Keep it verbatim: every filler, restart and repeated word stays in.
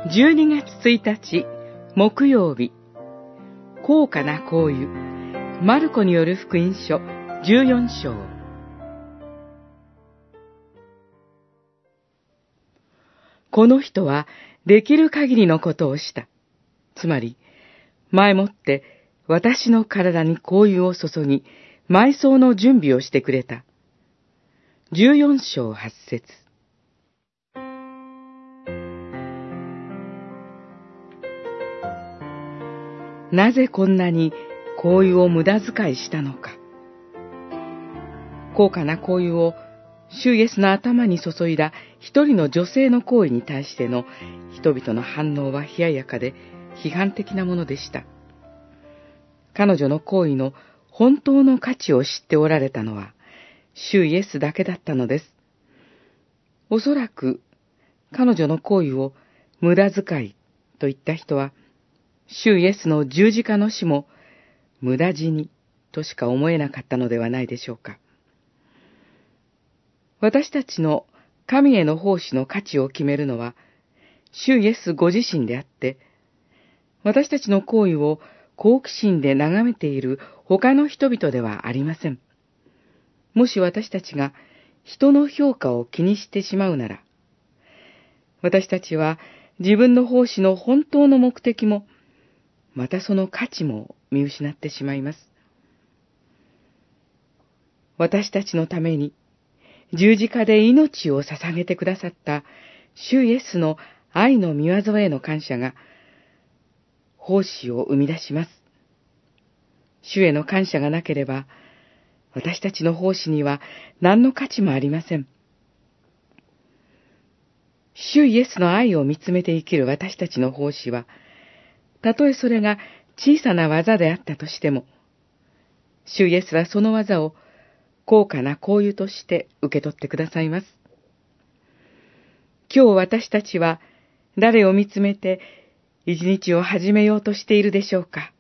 じゅうにがつついたち木曜日、高価な香油、マルコによる福音書じゅうよん章。この人はできる限りのことをした。つまり、前もって私の体に香油を注ぎ、埋葬の準備をしてくれた。じゅうよん章はち節。なぜこんなに香油を無駄遣いしたのか。高価な香油を主イエスの頭に注いだ一人の女性の行為に対しての人々の反応は冷ややかで批判的なものでした。彼女の行為の本当の価値を知っておられたのは主イエスだけだったのです。おそらく彼女の行為を無駄遣いと言った人は、主イエスの十字架の死も無駄死にとしか思えなかったのではないでしょうか。私たちの神への奉仕の価値を決めるのは、主イエスご自身であって、私たちの行為を好奇心で眺めている他の人々ではありません。もし私たちが人の評価を気にしてしまうなら、私たちは自分の奉仕の本当の目的も、またその価値も見失ってしまいます。私たちのために十字架で命を捧げてくださった主イエスの愛の御業への感謝が奉仕を生み出します。主への感謝がなければ、私たちの奉仕には何の価値もありません。主イエスの愛を見つめて生きる私たちの奉仕は、たとえそれが小さな技であったとしても、主イエスはその技を高価な香油として受け取ってくださいます。今日私たちは誰を見つめて一日を始めようとしているでしょうか。